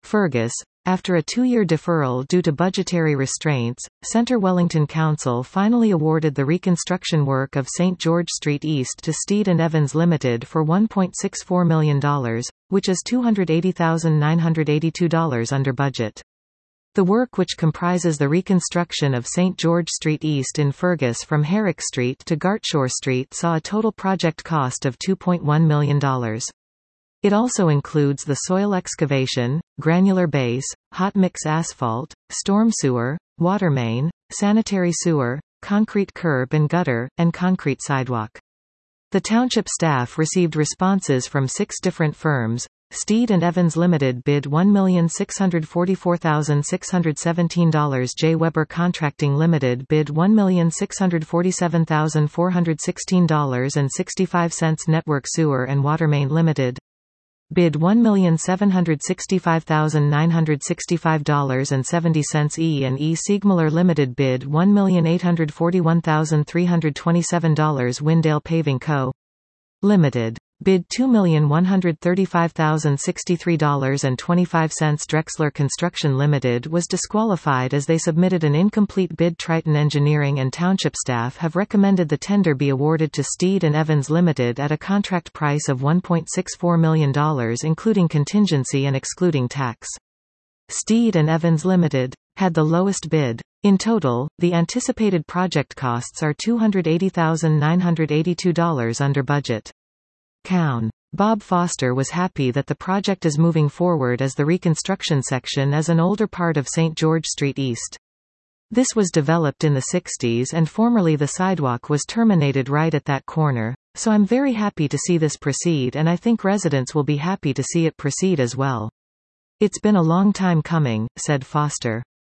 Fergus. After a 2-year deferral due to budgetary restraints, Centre Wellington Council finally awarded the reconstruction work of St George Street East to Steed and Evans Limited for $1.64 million, which is $280,982 under budget. The work, which comprises the reconstruction of St George Street East in Fergus from Herrick Street to Gartshore Street, saw a total project cost of $2.1 million. It also includes the soil excavation, granular base, hot mix asphalt, storm sewer, water main, sanitary sewer, concrete curb and gutter, and concrete sidewalk. The township staff received responses from 6 different firms. Steed and Evans Limited bid $1,644,617. J. Weber Contracting Limited bid $1,647,416.65. Network Sewer and Water Main Limited bid $1,765,965.70. E&E Siegmuller Limited bid $1,841,327. Windale Paving Co. Limited bid $2,135,063.25. Drexler Construction Limited was disqualified as they submitted an incomplete bid. Triton Engineering and township staff have recommended the tender be awarded to Steed and Evans Limited at a contract price of $1.64 million including contingency and excluding tax. Steed and Evans Limited had the lowest bid. In total, the anticipated project costs are $280,982 under budget. Cown. Bob Foster was happy that the project is moving forward as the reconstruction section is an older part of St. George Street East. This was developed in the 60s and formerly the sidewalk was terminated right at that corner, so I'm very happy to see this proceed and I think residents will be happy to see it proceed as well. It's been a long time coming, said Foster.